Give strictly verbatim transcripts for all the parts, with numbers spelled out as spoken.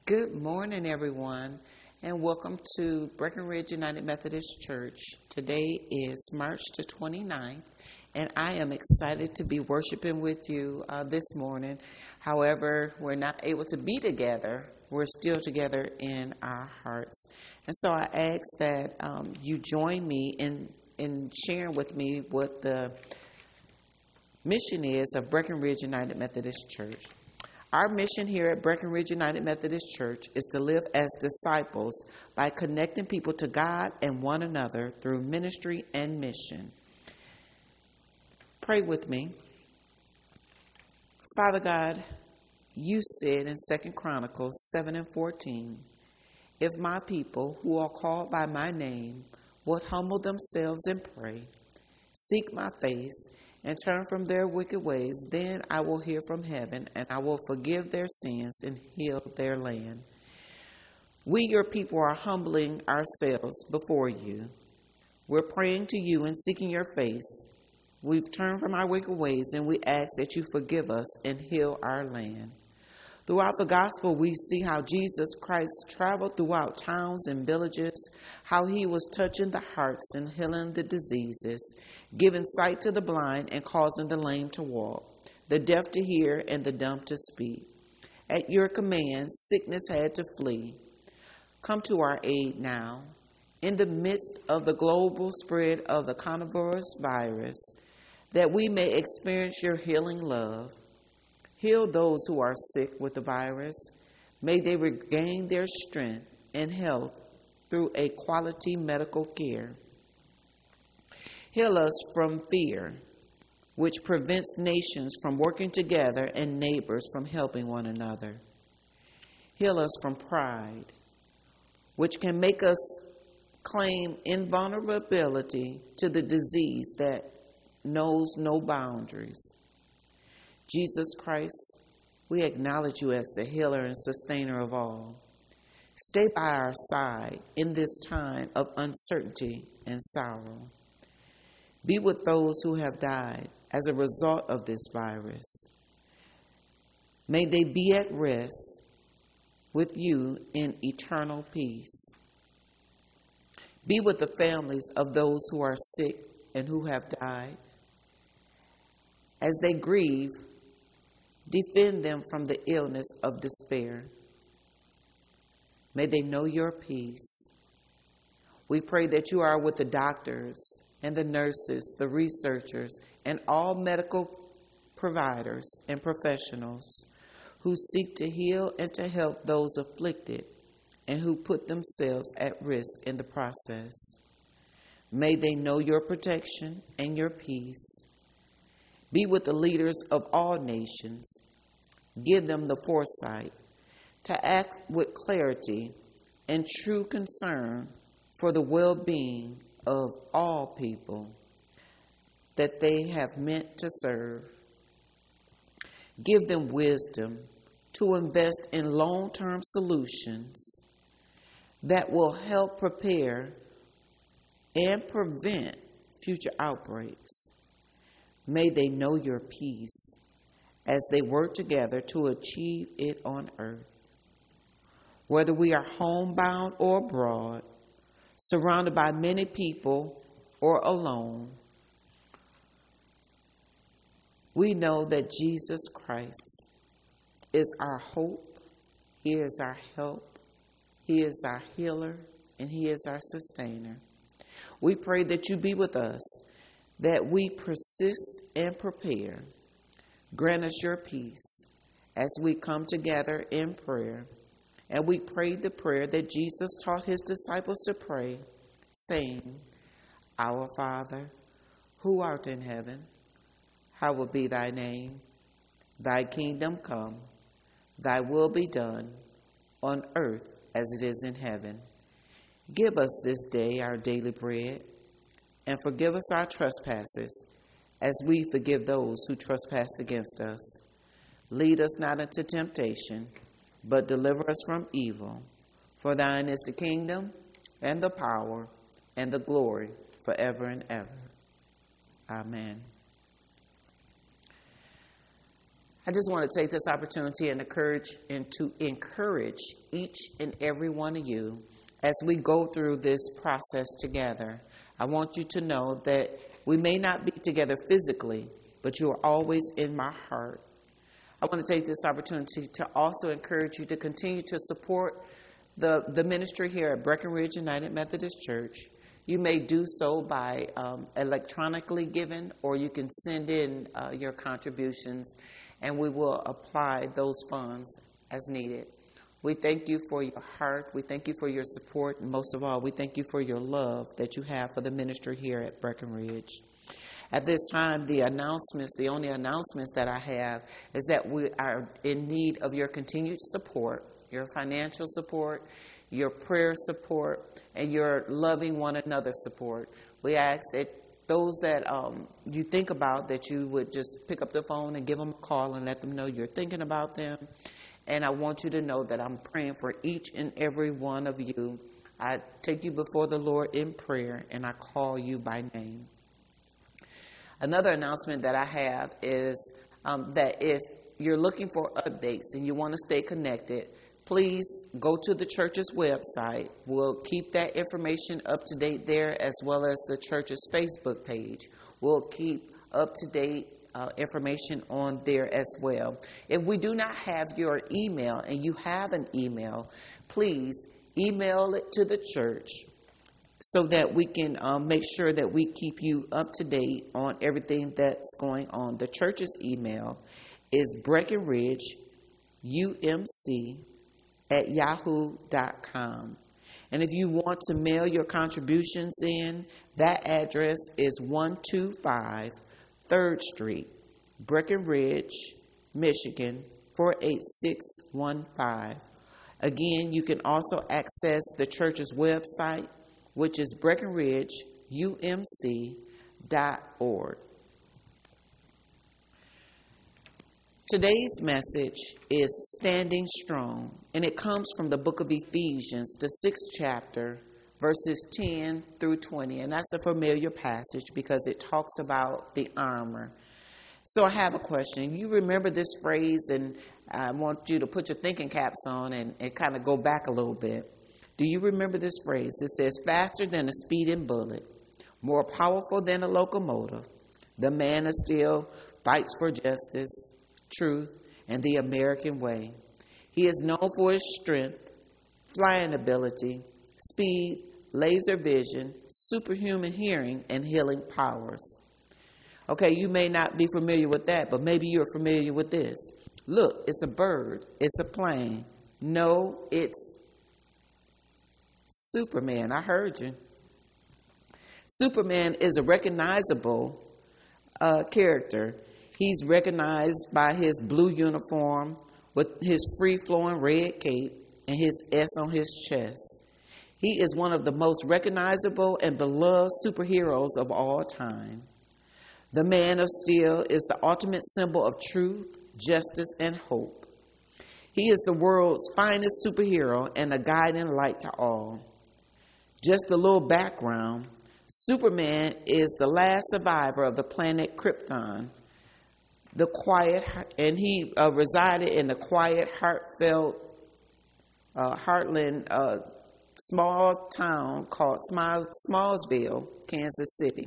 Good morning, everyone, and welcome to Breckenridge United Methodist Church. Today is March the twenty-ninth, and I am excited to be worshiping with you uh, this morning. However, we're not able to be together. We're still together in our hearts. And so I ask that um, you join me in, in sharing with me what the mission is of Breckenridge United Methodist Church. Our mission here at Breckenridge United Methodist Church is to live as disciples by connecting people to God and one another through ministry and mission. Pray with me. Father God, you said in Second Chronicles seven and fourteen, if my people who are called by my name would humble themselves and pray, seek my face, and turn from their wicked ways, then I will hear from heaven, and I will forgive their sins and heal their land. We, your people, are humbling ourselves before you. We're praying to you and seeking your face. We've turned from our wicked ways, and we ask that you forgive us and heal our land. Throughout the gospel, we see how Jesus Christ traveled throughout towns and villages, how he was touching the hearts and healing the diseases, giving sight to the blind and causing the lame to walk, the deaf to hear and the dumb to speak. At your command, sickness had to flee. Come to our aid now. In the midst of the global spread of the coronavirus virus, that we may experience your healing love. Heal those who are sick with the virus. May they regain their strength and health through a quality medical care. Heal us from fear, which prevents nations from working together and neighbors from helping one another. Heal us from pride, which can make us claim invulnerability to the disease that knows no boundaries. Jesus Christ, we acknowledge you as the healer and sustainer of all. Stay by our side in this time of uncertainty and sorrow. Be with those who have died as a result of this virus. May they be at rest with you in eternal peace. Be with the families of those who are sick and who have died. As they grieve, defend them from the illness of despair. May they know your peace. We pray that you are with the doctors and the nurses, the researchers, and all medical providers and professionals who seek to heal and to help those afflicted and who put themselves at risk in the process. May they know your protection and your peace. Be with the leaders of all nations. Give them the foresight to act with clarity and true concern for the well-being of all people that they have meant to serve. Give them wisdom to invest in long-term solutions that will help prepare and prevent future outbreaks. May they know your peace as they work together to achieve it on earth. Whether we are homebound or abroad, surrounded by many people or alone, we know that Jesus Christ is our hope, he is our help, he is our healer, and he is our sustainer. We pray that you be with us, that we persist and prepare. Grant us your peace as we come together in prayer. And we pray the prayer that Jesus taught his disciples to pray, saying, Our Father, who art in heaven, hallowed be thy name. Thy kingdom come, thy will be done, on earth as it is in heaven. Give us this day our daily bread, and forgive us our trespasses, as we forgive those who trespass against us. Lead us not into temptation, but deliver us from evil. For thine is the kingdom, and the power, and the glory, forever and ever. Amen. I just want to take this opportunity and encourage and to encourage each and every one of you as we go through this process together. I want you to know that we may not be together physically, but you are always in my heart. I want to take this opportunity to also encourage you to continue to support the, the ministry here at Breckenridge United Methodist Church. You may do so by um, electronically giving, or you can send in uh, your contributions, and we will apply those funds as needed. We thank you for your heart. We thank you for your support. And most of all, we thank you for your love that you have for the ministry here at Breckenridge. At this time, the announcements, the only announcements that I have is that we are in need of your continued support, your financial support, your prayer support, and your loving one another support. We ask that those that um, you think about, that you would just pick up the phone and give them a call and let them know you're thinking about them. And I want you to know that I'm praying for each and every one of you. I take you before the Lord in prayer, and I call you by name. Another announcement that I have is um, that if you're looking for updates and you want to stay connected, please go to the church's website. We'll keep that information up to date there, as well as the church's Facebook page. We'll keep up to date uh, information on there as well. If we do not have your email and you have an email, please email it to the church so that we can um, make sure that we keep you up to date on everything that's going on. The church's email is Breckenridge U M C at yahoo dot com. And if you want to mail your contributions in, that address is one two five third Street, Breckenridge, Michigan, four eight six one five. Again, you can also access the church's website, which is Breckenridge U M C dot org. Today's message is Standing Strong, and it comes from the book of Ephesians, the sixth chapter, verses ten through twenty. And that's a familiar passage because it talks about the armor. So I have a question. You remember this phrase, and I want you to put your thinking caps on and, and kind of go back a little bit. Do you remember this phrase? It says, faster than a speeding bullet, more powerful than a locomotive, the man of steel fights for justice, truth, and the American way. He is known for his strength, flying ability, speed, laser vision, superhuman hearing, and healing powers. Okay, you may not be familiar with that, but maybe you're familiar with this. Look, it's a bird. It's a plane. No, it's Superman. I heard you. Superman is a recognizable uh, character. He's recognized by his blue uniform with his free-flowing red cape and his S on his chest. He is one of the most recognizable and beloved superheroes of all time. The Man of Steel is the ultimate symbol of truth, justice, and hope. He is the world's finest superhero and a guiding light to all. Just a little background, Superman is the last survivor of the planet Krypton. The quiet, and he uh, resided in the quiet, heartfelt, uh, heartland, uh, small town called Small, Smallsville, Kansas City.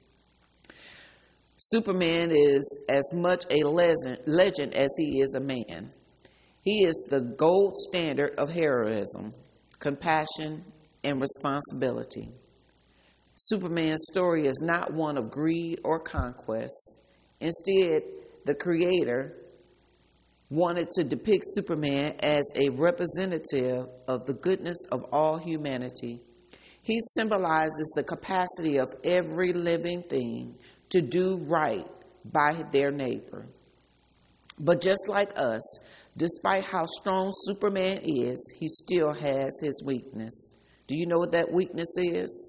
Superman is as much a legend, legend as he is a man. He is the gold standard of heroism, compassion, and responsibility. Superman's story is not one of greed or conquest. Instead, the Creator wanted to depict Superman as a representative of the goodness of all humanity. He symbolizes the capacity of every living thing to do right by their neighbor. But just like us, despite how strong Superman is, he still has his weakness. Do you know what that weakness is?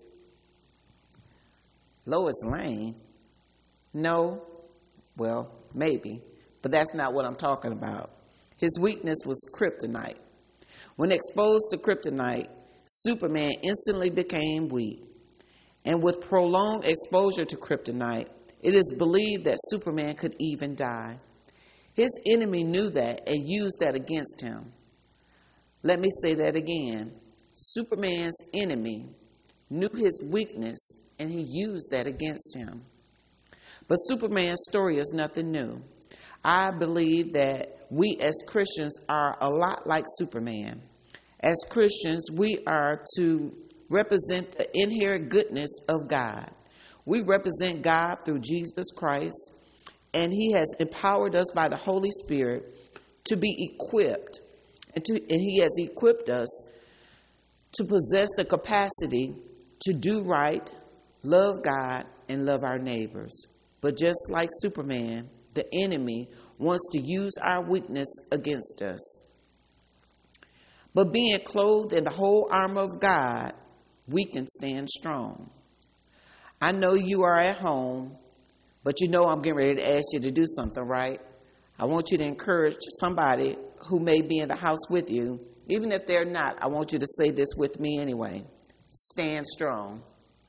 Lois Lane? No? Well, maybe, but that's not what I'm talking about. His weakness was kryptonite. When exposed to kryptonite, Superman instantly became weak. And with prolonged exposure to kryptonite, it is believed that Superman could even die. His enemy knew that and used that against him. Let me say that again. Superman's enemy knew his weakness and he used that against him. But Superman's story is nothing new. I believe that we as Christians are a lot like Superman. As Christians, we are to represent the inherent goodness of God. We represent God through Jesus Christ, and He has empowered us by the Holy Spirit to be equipped, and, to, and He has equipped us to possess the capacity to do right, love God, and love our neighbors. But just like Superman, the enemy wants to use our weakness against us. But being clothed in the whole armor of God, we can stand strong. I know you are at home, but you know I'm getting ready to ask you to do something, right? I want you to encourage somebody who may be in the house with you. Even if they're not, I want you to say this with me anyway. Stand strong.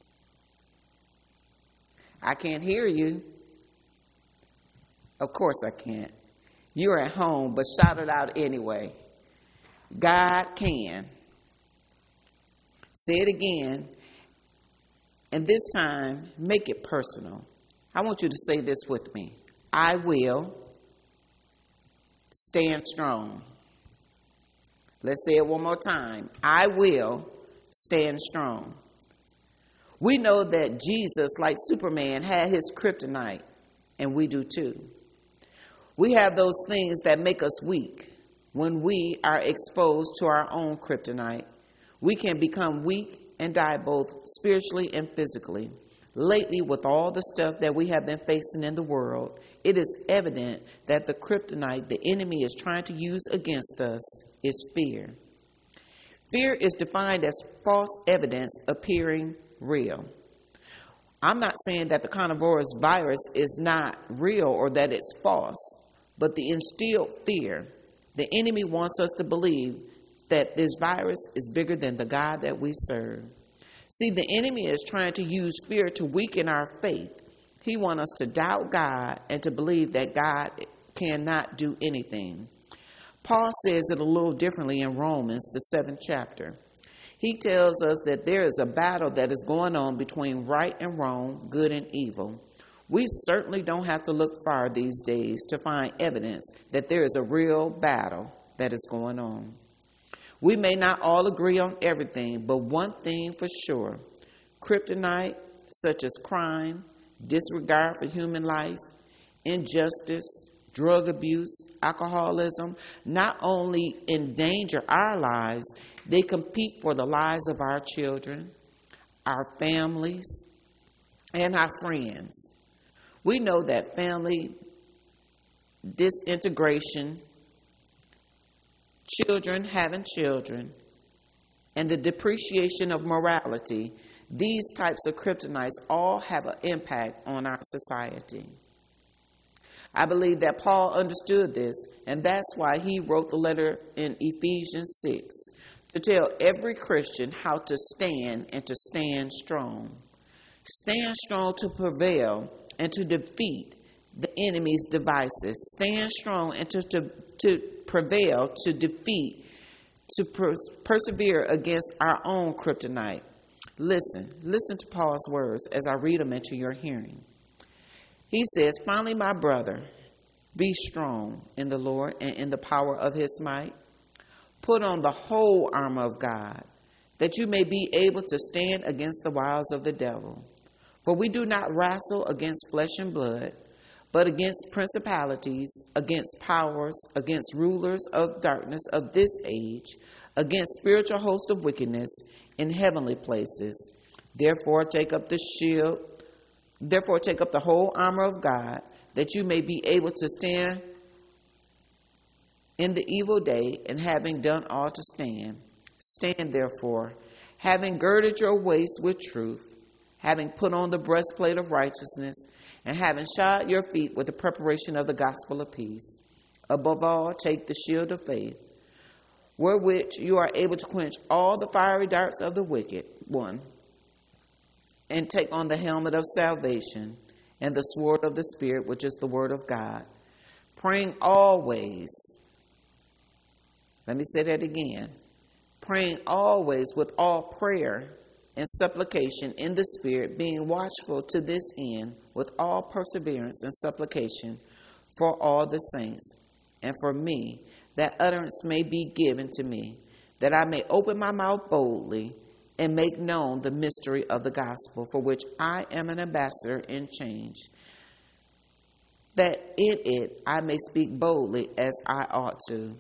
I can't hear you. Of course I can't. You're at home, but shout it out anyway. God can. Say it again. And this time, make it personal. I want you to say this with me. I will stand strong. Let's say it one more time. I will stand strong. We know that Jesus, like Superman, had his kryptonite, and we do too. We have those things that make us weak. When we are exposed to our own kryptonite, we can become weak and die both spiritually and physically. Lately, with all the stuff that we have been facing in the world, it is evident that the kryptonite the enemy is trying to use against us is fear. Fear is defined as false evidence appearing real. I'm not saying that the coronavirus virus is not real or that it's false, but the instilled fear, the enemy wants us to believe that this virus is bigger than the God that we serve. See, the enemy is trying to use fear to weaken our faith. He wants us to doubt God and to believe that God cannot do anything. Paul says it a little differently in Romans, the seventh chapter. He tells us that there is a battle that is going on between right and wrong, good and evil. We certainly don't have to look far these days to find evidence that there is a real battle that is going on. We may not all agree on everything, but one thing for sure, kryptonite such as crime, disregard for human life, injustice, drug abuse, alcoholism, not only endanger our lives, they compete for the lives of our children, our families, and our friends. We know that family disintegration, children having children, and the depreciation of morality, these types of kryptonites all have an impact on our society. I believe that Paul understood this, and that's why he wrote the letter in Ephesians six to tell every Christian how to stand and to stand strong. Stand strong to prevail and to defeat the enemy's devices. Stand strong and to, to, to prevail, to defeat, to pers- persevere against our own kryptonite. Listen, listen to Paul's words as I read them into your hearing. He says, finally, my brother, be strong in the Lord and in the power of his might. Put on the whole armor of God, that you may be able to stand against the wiles of the devil. For we do not wrestle against flesh and blood, but against principalities, against powers, against rulers of darkness of this age, against spiritual hosts of wickedness in heavenly places. Therefore take up the shield, therefore take up the whole armor of God, that you may be able to stand in the evil day, and having done all to stand. Stand therefore, having girded your waist with truth, having put on the breastplate of righteousness, and having shod your feet with the preparation of the gospel of peace. Above all, take the shield of faith, wherewith you are able to quench all the fiery darts of the wicked one, and take on the helmet of salvation and the sword of the Spirit, which is the word of God, Praying always. Let me say that again. Praying always with all prayer and supplication in the Spirit, being watchful to this end with all perseverance and supplication for all the saints, and for me, that utterance may be given to me, that I may open my mouth boldly and make known the mystery of the gospel, for which I am an ambassador in chains, that in it I may speak boldly as I ought to.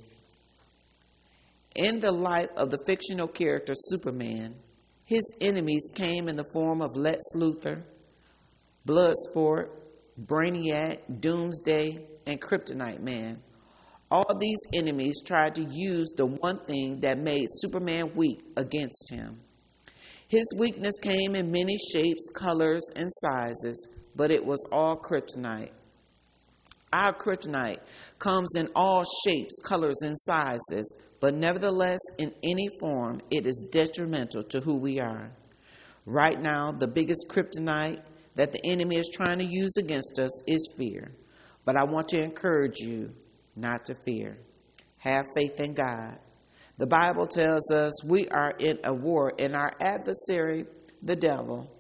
In the life of the fictional character Superman, his enemies came in the form of Lex Luthor, Bloodsport, Brainiac, Doomsday, and Kryptonite Man. All these enemies tried to use the one thing that made Superman weak against him. His weakness came in many shapes, colors, and sizes, but it was all kryptonite. Our kryptonite comes in all shapes, colors, and sizes, but nevertheless, in any form, it is detrimental to who we are. Right now, the biggest kryptonite that the enemy is trying to use against us is fear. But I want to encourage you not to fear. Have faith in God. The Bible tells us we are in a war, and our adversary, the devil,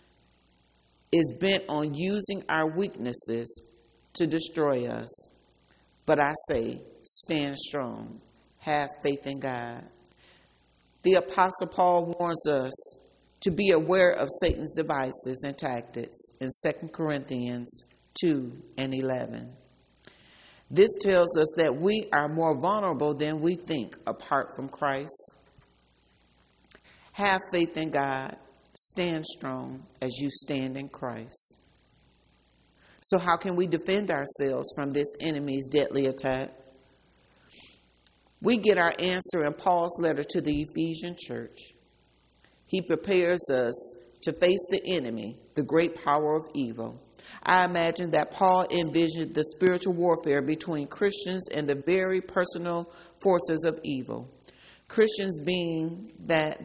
is bent on using our weaknesses to destroy us. But I say, stand strong. Have faith in God. The Apostle Paul warns us to be aware of Satan's devices and tactics in Second Corinthians two and eleven. This tells us that we are more vulnerable than we think apart from Christ. Have faith in God. Stand strong as you stand in Christ. So how can we defend ourselves from this enemy's deadly attack? We get our answer in Paul's letter to the Ephesian church. He prepares us to face the enemy, the great power of evil. I imagine that Paul envisioned the spiritual warfare between Christians and the very personal forces of evil. Christians being that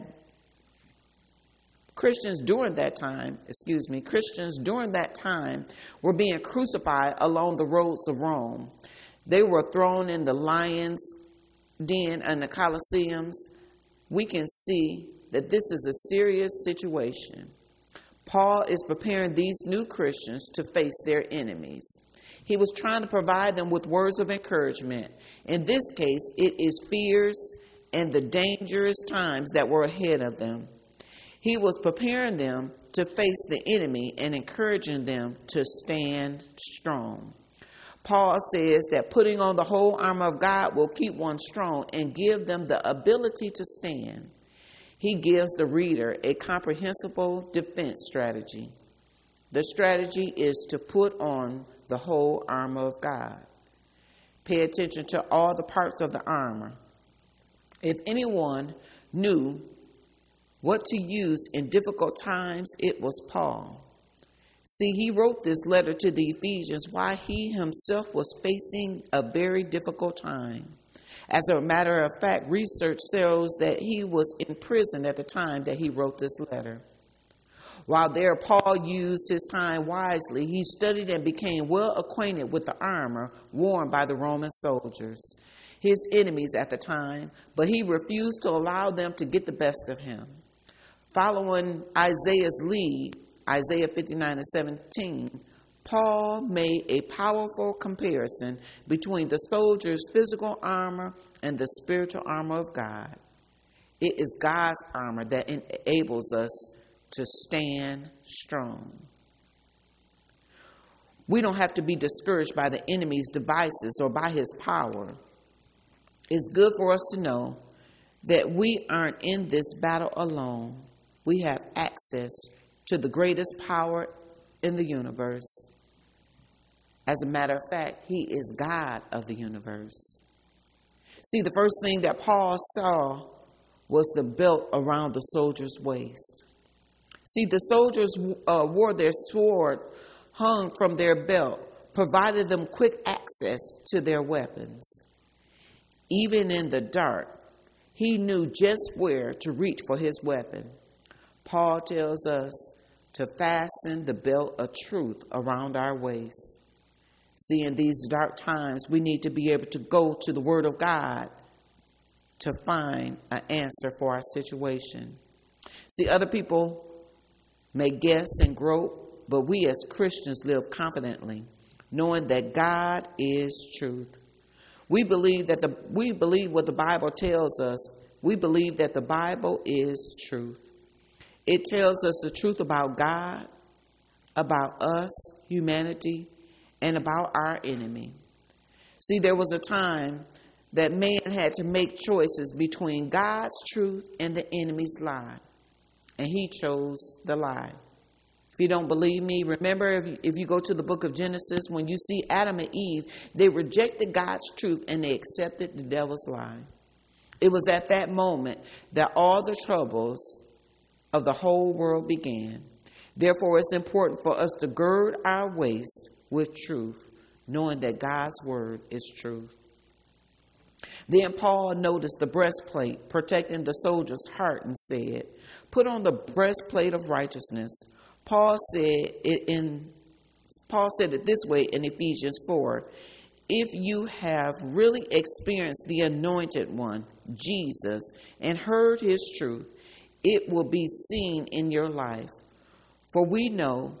Christians during that time, excuse me, Christians during that time were being crucified along the roads of Rome. They were thrown in the lions' den and the Colosseums. We can see that this is a serious situation. Paul is preparing these new Christians to face their enemies. He was trying to provide them with words of encouragement. In this case, it is fears and the dangerous times that were ahead of them. He was preparing them to face the enemy and encouraging them to stand strong. Paul says that putting on the whole armor of God will keep one strong and give them the ability to stand. He gives the reader a comprehensible defense strategy. The strategy is to put on the whole armor of God. Pay attention to all the parts of the armor. If anyone knew what to use in difficult times, it was Paul. See, he wrote this letter to the Ephesians while he himself was facing a very difficult time. As a matter of fact, research shows that he was in prison at the time that he wrote this letter. While there, Paul used his time wisely. He studied and became well acquainted with the armor worn by the Roman soldiers, his enemies at the time, but he refused to allow them to get the best of him. Following Isaiah's lead, Isaiah fifty-nine and seventeen, Paul made a powerful comparison between the soldier's physical armor and the spiritual armor of God. It is God's armor that enables us to stand strong. We don't have to be discouraged by the enemy's devices or by his power. It's good for us to know that we aren't in this battle alone. We have access to the greatest power in the universe. As a matter of fact, he is God of the universe. See, the first thing that Paul saw was the belt around the soldier's waist. See, the soldiers uh, wore their sword hung from their belt, provided them quick access to their weapons. Even in the dark, he knew just where to reach for his weapon. Paul tells us to fasten the belt of truth around our waist. See, in these dark times, we need to be able to go to the Word of God to find an answer for our situation. See, other people may guess and grope, but we as Christians live confidently, knowing that God is truth. We believe that the we believe what the Bible tells us. We believe that the Bible is truth. It tells us the truth about God, about us, humanity, and about our enemy. See, there was a time that man had to make choices between God's truth and the enemy's lie. And he chose the lie. If you don't believe me, remember if you, if you go to the book of Genesis, when you see Adam and Eve, they rejected God's truth and they accepted the devil's lie. It was at that moment that all the troubles of the whole world began. Therefore, it's important for us to gird our waist with truth, knowing that God's word is truth. Then Paul noticed the breastplate protecting the soldier's heart and said, "Put on the breastplate of righteousness." Paul said it in Paul said it this way in Ephesians four. If you have really experienced the anointed one, Jesus, and heard his truth, it will be seen in your life. For we know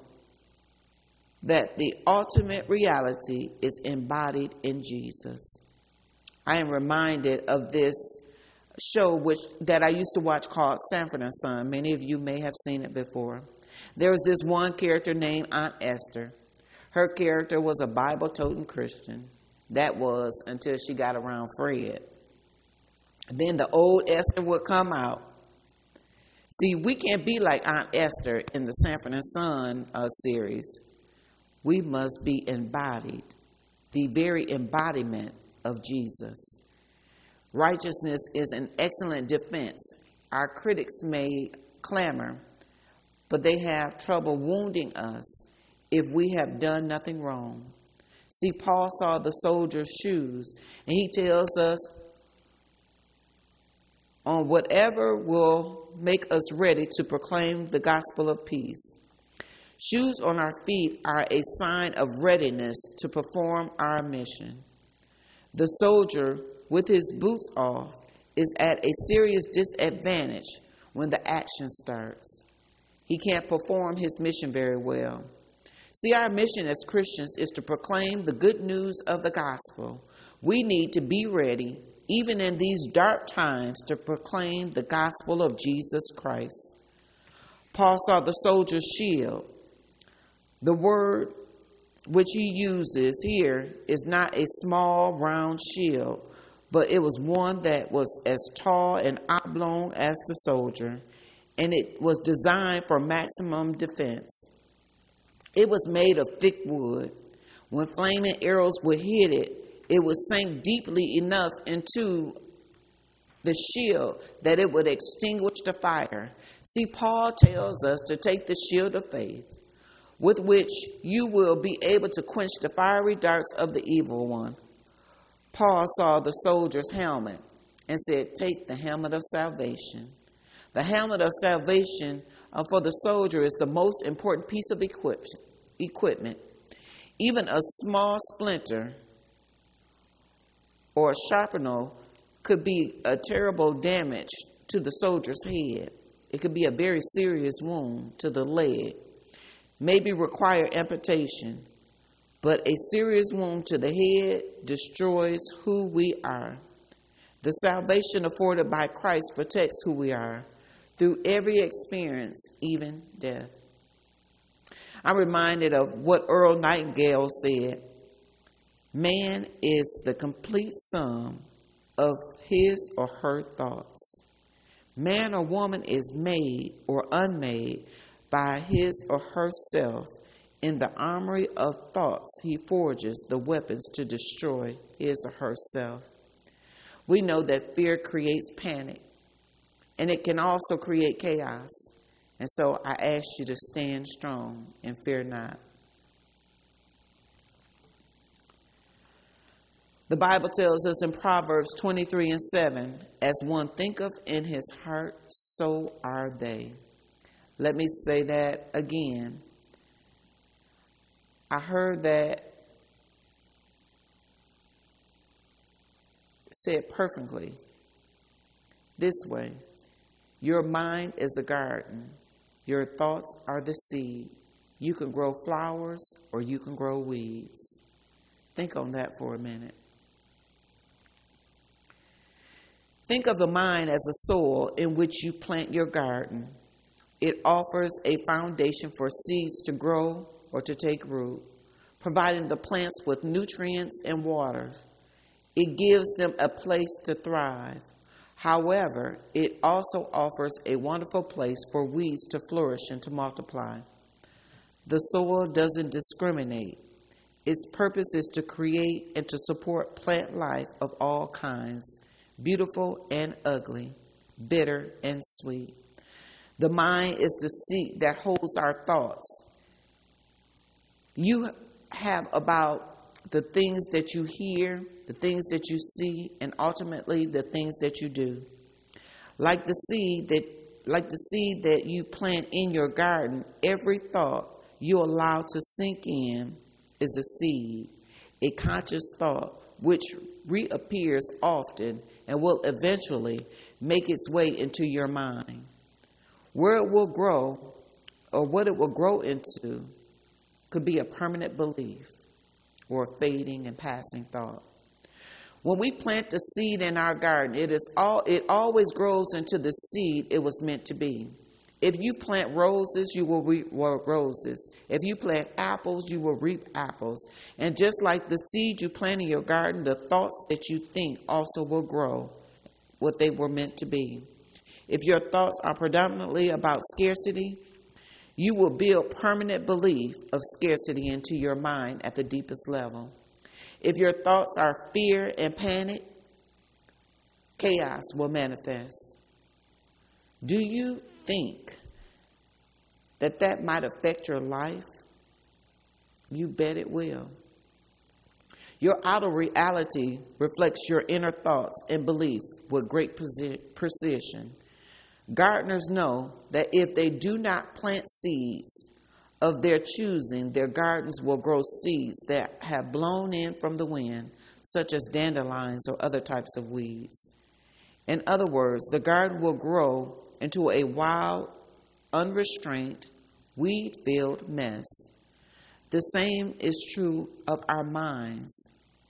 that the ultimate reality is embodied in Jesus. I am reminded of this show which that I used to watch called Sanford and Son. Many of you may have seen it before. There was this one character named Aunt Esther. Her character was a Bible-toting Christian. That was until she got around Fred. Then the old Esther would come out. See, we can't be like Aunt Esther in the Sanford and Son uh, series. We must be embodied, the very embodiment of Jesus. Righteousness is an excellent defense. Our critics may clamor, but they have trouble wounding us if we have done nothing wrong. See, Paul saw the soldier's shoes, and he tells us on whatever will make us ready to proclaim the gospel of peace. Shoes on our feet are a sign of readiness to perform our mission. The soldier, with his boots off, is at a serious disadvantage when the action starts. He can't perform his mission very well. See, our mission as Christians is to proclaim the good news of the gospel. We need to be ready, even in these dark times, to proclaim the gospel of Jesus Christ. Paul saw the soldier's shield. The word which he uses here is not a small round shield, but it was one that was as tall and oblong as the soldier, and it was designed for maximum defense. It was made of thick wood. When flaming arrows would hit it, it would sink deeply enough into the shield that it would extinguish the fire. See, Paul tells us to take the shield of faith, with which you will be able to quench the fiery darts of the evil one. Paul saw the soldier's helmet and said, "Take the helmet of salvation." The helmet of salvation uh, for the soldier is the most important piece of equip- equipment. Even a small splinter or a shrapnel could be a terrible damage to the soldier's head. It could be a very serious wound to the leg, maybe require amputation, but a serious wound to the head destroys who we are. The salvation afforded by Christ protects who we are through every experience, even death. I'm reminded of what Earl Nightingale said: "Man is the complete sum of his or her thoughts. Man or woman is made or unmade by his or herself. In the armory of thoughts, he forges the weapons to destroy his or herself." We know that fear creates panic, and it can also create chaos. And so I ask you to stand strong and fear not. The Bible tells us in Proverbs twenty-three and seven, "As one thinketh in his heart, so are they." Let me say that again. I heard that said perfectly this way: your mind is a garden. Your thoughts are the seed. You can grow flowers or you can grow weeds. Think on that for a minute. Think of the mind as a soil in which you plant your garden. It offers a foundation for seeds to grow or to take root, providing the plants with nutrients and water. It gives them a place to thrive. However, it also offers a wonderful place for weeds to flourish and to multiply. The soil doesn't discriminate. Its purpose is to create and to support plant life of all kinds, beautiful and ugly, bitter and sweet. The mind is the seat that holds our thoughts. You have about the things that you hear, the things that you see, and ultimately the things that you do. Like the seed that, like the seed that you plant in your garden, every thought you allow to sink in is a seed, a conscious thought which reappears often and will eventually make its way into your mind. Where it will grow, or what it will grow into, could be a permanent belief or a fading and passing thought. When we plant the seed in our garden, it is all it always grows into the seed it was meant to be. If you plant roses, you will reap roses. If you plant apples, you will reap apples. And just like the seed you plant in your garden, the thoughts that you think also will grow what they were meant to be. If your thoughts are predominantly about scarcity, you will build permanent belief of scarcity into your mind at the deepest level. If your thoughts are fear and panic, chaos will manifest. Do you think that that might affect your life? You bet it will. Your outer reality reflects your inner thoughts and belief with great precision. Gardeners know that if they do not plant seeds of their choosing, their gardens will grow seeds that have blown in from the wind, such as dandelions or other types of weeds. In other words, the garden will grow into a wild, unrestrained, weed-filled mess. The same is true of our minds.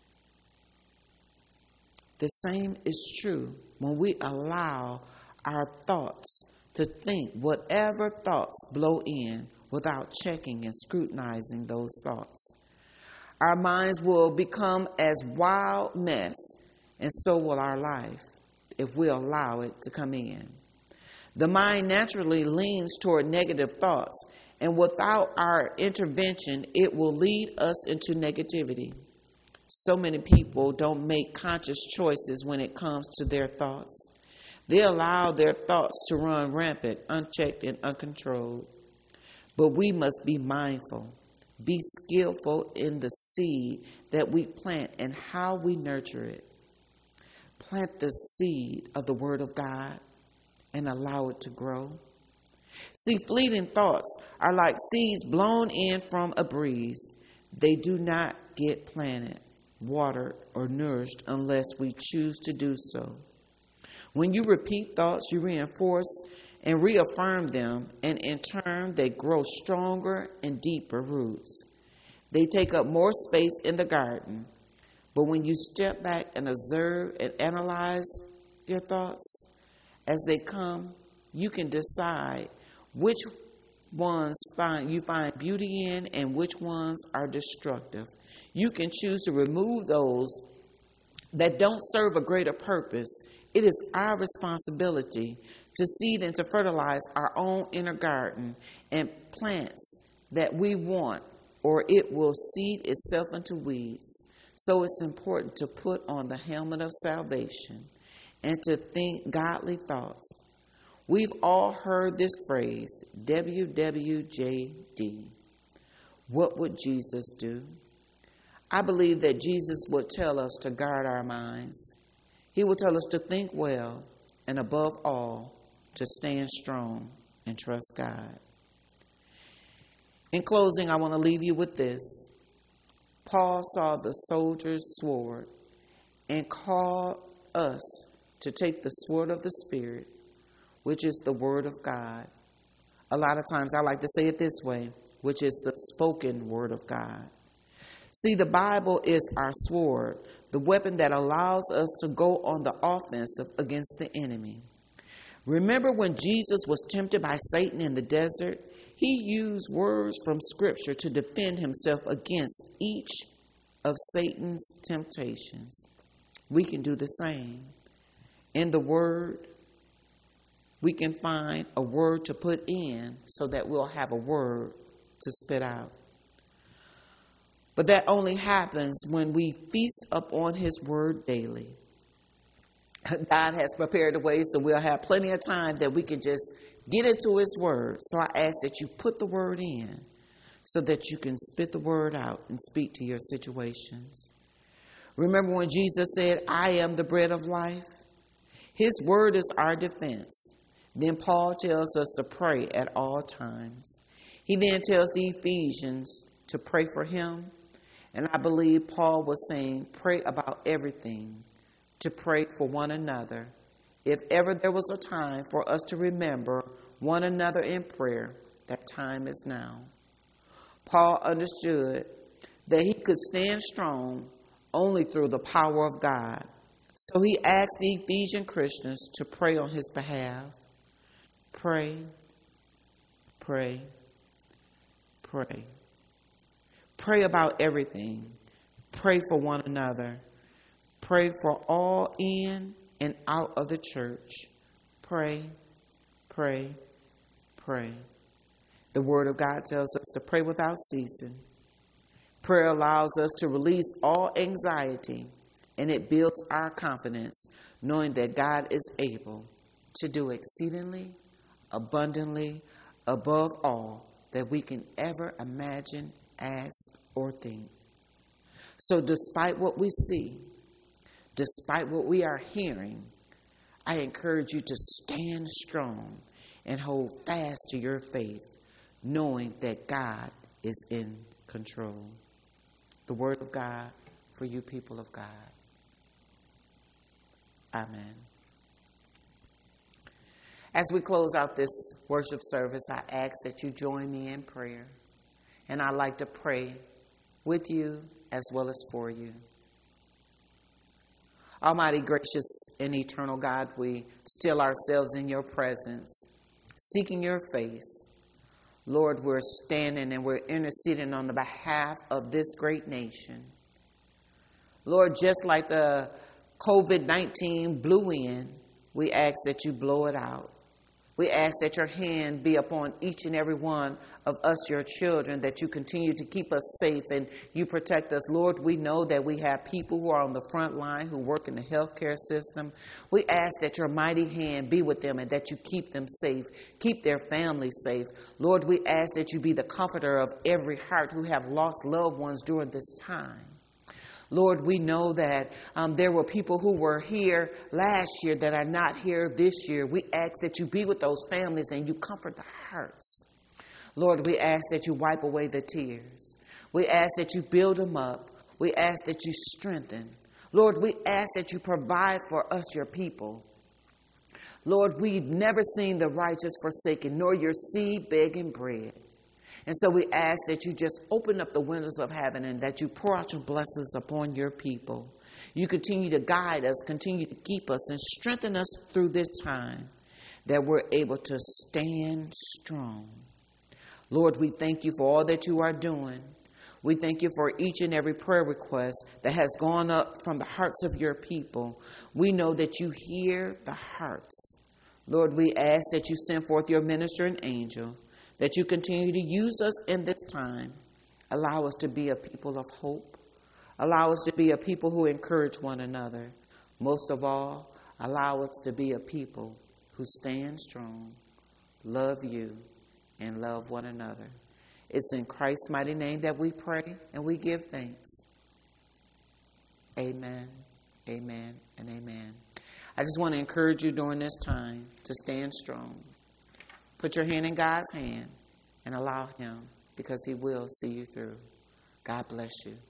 The same is true when we allow our thoughts to think whatever thoughts blow in without checking and scrutinizing those thoughts. Our minds will become as wild mess, and so will our life if we allow it to come in. The mind naturally leans toward negative thoughts, and without our intervention, it will lead us into negativity. So many people don't make conscious choices when it comes to their thoughts. They allow their thoughts to run rampant, unchecked, and uncontrolled. But we must be mindful, be skillful in the seed that we plant and how we nurture it. Plant the seed of the Word of God and allow it to grow. See, fleeting thoughts are like seeds blown in from a breeze. They do not get planted, watered, or nourished unless we choose to do so. When you repeat thoughts, you reinforce and reaffirm them, and in turn, they grow stronger and deeper roots. They take up more space in the garden, but when you step back and observe and analyze your thoughts as they come, you can decide which ones find you find beauty in and which ones are destructive. You can choose to remove those that don't serve a greater purpose. It is our responsibility to seed and to fertilize our own inner garden and plants that we want, or it will seed itself into weeds. So it's important to put on the helmet of salvation and to think godly thoughts. We've all heard this phrase, W W J D. What would Jesus do? I believe that Jesus would tell us to guard our minds. He will tell us to think well, and above all, to stand strong and trust God. In closing, I want to leave you with this. Paul saw the soldier's sword and called us to take the sword of the Spirit, which is the Word of God. A lot of times I like to say it this way, which is the spoken Word of God. See, the Bible is our sword, the weapon that allows us to go on the offensive against the enemy. Remember when Jesus was tempted by Satan in the desert? He used words from Scripture to defend himself against each of Satan's temptations. We can do the same. In the Word, we can find a word to put in so that we'll have a word to spit out. But that only happens when we feast upon His Word daily. God has prepared a way so we'll have plenty of time that we can just get into His Word. So I ask that you put the Word in so that you can spit the Word out and speak to your situations. Remember when Jesus said, I am the bread of life? His Word is our defense. Then Paul tells us to pray at all times. He then tells the Ephesians to pray for him. And I believe Paul was saying, pray about everything, to pray for one another. If ever there was a time for us to remember one another in prayer, that time is now. Paul understood that he could stand strong only through the power of God. So he asked the Ephesian Christians to pray on his behalf. Pray, pray, pray. Pray about everything. Pray for one another. Pray for all in and out of the church. Pray, pray, pray. The Word of God tells us to pray without ceasing. Prayer allows us to release all anxiety, and it builds our confidence, knowing that God is able to do exceedingly, abundantly, above all that we can ever imagine, ask, or think. So despite what we see, despite what we are hearing, I encourage you to stand strong and hold fast to your faith, knowing that God is in control. The Word of God for you people of God. Amen. As we close out this worship service, I ask that you join me in prayer. And I'd like to pray with you as well as for you. Almighty, gracious, and eternal God, we still ourselves in your presence, seeking your face. Lord, we're standing and we're interceding on the behalf of this great nation. Lord, just like the covid nineteen blew in, we ask that you blow it out. We ask that your hand be upon each and every one of us, your children, that you continue to keep us safe and you protect us. Lord, we know that we have people who are on the front line who work in the healthcare system. We ask that your mighty hand be with them and that you keep them safe, keep their families safe. Lord, we ask that you be the comforter of every heart who have lost loved ones during this time. Lord, we know that um, there were people who were here last year that are not here this year. We ask that you be with those families and you comfort the hearts. Lord, we ask that you wipe away the tears. We ask that you build them up. We ask that you strengthen. Lord, we ask that you provide for us, your people. Lord, we've never seen the righteous forsaken, nor your seed begging bread. And so we ask that you just open up the windows of heaven and that you pour out your blessings upon your people. You continue to guide us, continue to keep us, and strengthen us through this time that we're able to stand strong. Lord, we thank you for all that you are doing. We thank you for each and every prayer request that has gone up from the hearts of your people. We know that you hear the hearts. Lord, we ask that you send forth your ministering angel, that you continue to use us in this time. Allow us to be a people of hope. Allow us to be a people who encourage one another. Most of all, allow us to be a people who stand strong, love you, and love one another. It's in Christ's mighty name that we pray and we give thanks. Amen, amen, and amen. I just want to encourage you during this time to stand strong. Put your hand in God's hand and allow him, because he will see you through. God bless you.